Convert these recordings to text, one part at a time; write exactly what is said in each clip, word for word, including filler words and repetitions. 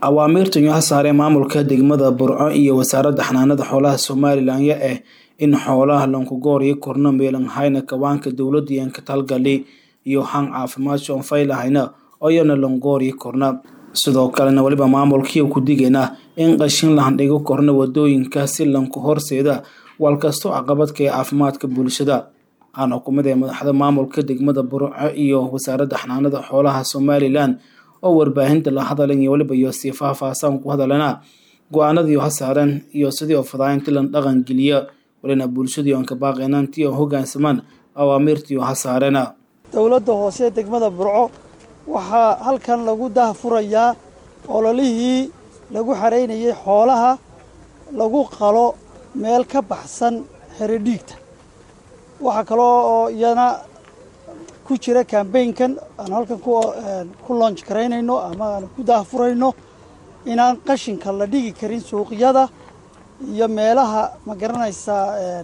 Awaamirtan waxaa saaray maamulka degmada Burco iyo wasaaradda xanaanada xoolaha Somaliland ee in xoolaha lagu gooriyo korna meelan hayna kawaanka dawladda iyo ka talgali iyo han caafimaad oo faylahayna oo yana lagu gooriyo korna sidoo kalena waliba maamulkii ku digayna in qashin la handhigo korna wadooyinka si lanku horseeda walkasto caqabadka caafimaadka bulshada aan xukuumadda madaxda maamulka degmada Burco iyo wasaaradda xanaanada xoolaha Somaliland oo warbaahinta la hadalay iyo waliba iyo si faahfaahsan ku hadalana go'aanadii waxa saaran iyo sidii oo fadaaynta la dhaqan geliya walina bulshada oo ka baaqeenantii oo hoggaansamaan awaamirtii waxa saarana dawladda hoose degmada Burco waxa halkan lagu daahfurayaa ololihii lagu xareynayay xoolaha lagu qalo meel ka baxsan xeradhiigta waxa kale oo iyana ku jira campaign-kan aan halkan ku ku launch kareynayno ama aan ku daahfurayno inaan qashinka la dhigi karin suuqyada iyo meelaha ma garanaysa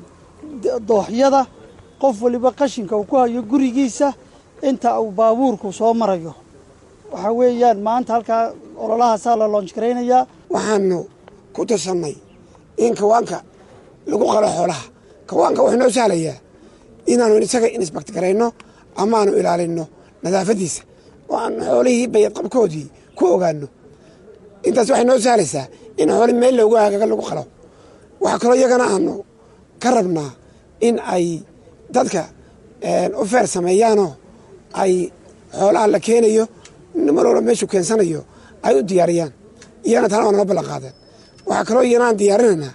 dooxyada qof waliba qashinka uu ku hayo gurigiisa inta uu baabuurku soo marayo waxa weeyaan maanta halka ololahaas la launch kareynayaa waxaanu ku tirsanay in kawaanka lagu qalo xoolaha kawaanka wuxuu noo sahlayaa inaanu isaga inspect kareyno ama aanu ilaalino nadaafadiisa oo aan xoolihii bayad qabkoodii ku ogaano intaas waxay noo sahlaysaa in xoolo meel loogu hagaga lagu qalo waxa kale iyagana aanu ka rabnaa in ay dadka u feer sameeyaanoo ay xoolaha la keenayo mar walba meeshu keensanayo ay u diyaariyaan iyana tana waa nala ballan qaadeen waxaa kaloo iyanaan diyaarinaynaa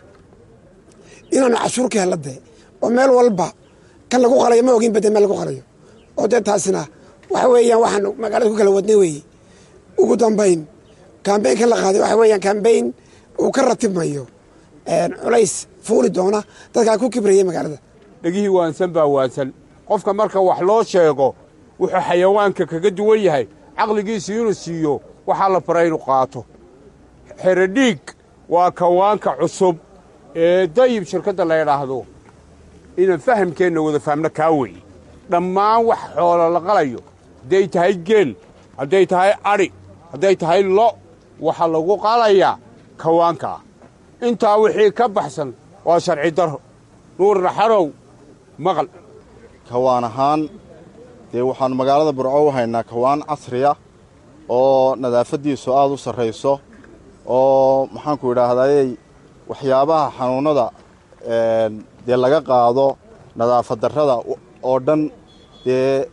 inaanu cashuur ka helna dee oo meel walba kan lagu qalayo ma ogin badee meel lagu qalayo oo dee taasina waxa weeyaan waxaanu magaalada ku kala wadnay weeye ugu dambayn kambeynkan la qaaday waxa weeyaan kambeyn uu ka ratibmayo culays fuuli doona dadkaa ku kibrayay magaalada dhegihii waansan baa waansan qofka marka wax loo sheego wuxuu xayawaanka kaga duwan yahay caqligiisa inuu siiyo waxaa la faray inuu qaato xeradhiig waa kawaanka cusub ee dayib shirkadda la yidhaahdo inaan fahamkeenna wada fahmno kaa weeye dhammaan wax xoolo la qalayo hadday tahay geel hadday tahay adhi hadday tahay lo waxaa lagu qalayaa kawaankaa intaa wixii ka baxsan waa sharci daro nuur naxarow maqal kawaan ahaan dee waxaannu magaalada Burco u haynaa kawaan casriya oo nadaafaddiisu aad u sarrayso oo maxaanku idhaahdayey waxyaabaha xanuunnada dee laga qaado nadaafad darrada oo dhan dee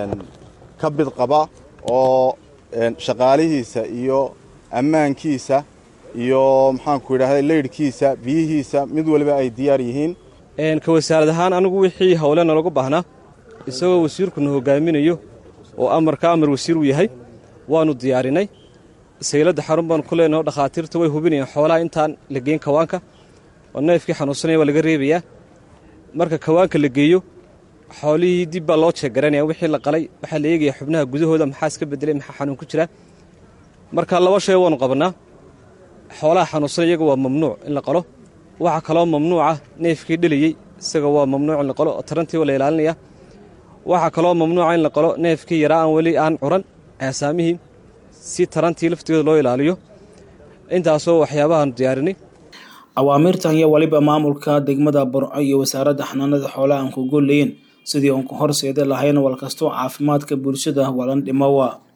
ka bid qaba oo shaqaalihiisa iyo ammaankiisa iyo maxaanku idhahday leydhkiisa biyihiisa mid waliba ay diyaar yihiin ka wasaarad ahaan anigu wixii hawle nalagu baahnaa isagoo wasiirkuna hogaaminayo oo amarka amar wasiir u yahay waanu diyaarinay sayladda xarun baan ku leenahay dhakhaatiirta way hubinayaan xoolaha intaan la geyn kawaanka oo neefkii xanuunsanaya waa laga reebayaa marka kawaanka la geeyo xoolihii dib baa loo jeegaraynaya wixii la qalay waxaa la eegayaa xubnaha gudahooda maxaa iska bedelay maxaa xanuun ku jira marka laba shay waanu qabanaa xoolaha xanuunsan iyaga waa mamnuuc in la qalo waxa kaloo mamnuuca neefkii dhaliyey isaga waa mamnuuc in la qalo oo tarantii waa la ilaalinaya waxa kaloo mamnuuca in la qalo neefkii yaraa aan weli aan curan aasaamihii si tarantii laftigeeda loo ilaaliyo intaasoo waxyaabahaan diyaarinay awaamirtan iyo waliba maamulka degmada Burco iyo wasaaradda xanaanada xoolaha aan ku go'leeyeen sidii oo ku horseeda lahayn walkasto caafimaadka bulshada walan dhimawa